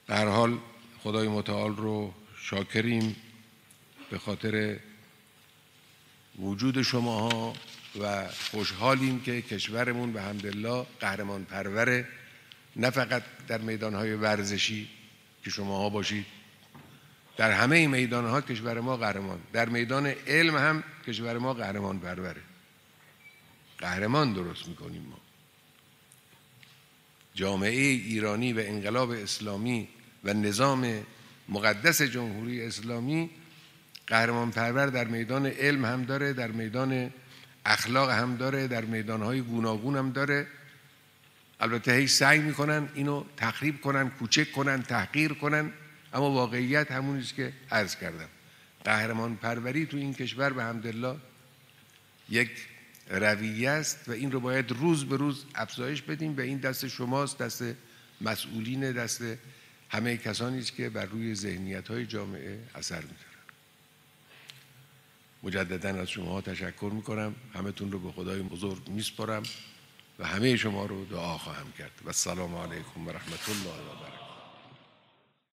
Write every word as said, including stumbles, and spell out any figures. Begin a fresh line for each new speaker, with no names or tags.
در هر حال خدای متعال رو شاکریم به خاطر وجود شماها و خوشحالیم که کشورمون به حمدالله قهرمان پروره، نه فقط در میدانهای ورزشی که شماها باشید، در همه میدانها کشور ما قهرمان، در میدان علم هم کشور ما قهرمان پروره، قهرمان درست میکنیم ما. جامعه ایرانی و انقلاب اسلامی و نظام مقدس جمهوری اسلامی قهرمان پرور در میدان علم هم داره، در میدان اخلاق هم داره، در میدانهای گوناگون هم داره. البته هی سعی میکنن اینو تخریب کنن، کوچک کنن، تحقیر کنن، اما واقعیت همون است که عرض کردم. قهرمان پروری تو این کشور به حمدالله یک رویه است و این رو باید روز به روز افزایش بدیم. به این دست شماست، دست مسئولین، دست همه کسانی است که بر روی ذهنیت‌های جامعه اثر می‌ذارن. مجدداً از شما تشکر می‌کنم، همه‌تون رو به خدای بزرگ می‌سپارم و همه شما رو دعا خواهم کرد. و السلام علیکم و رحمت الله و برکاته.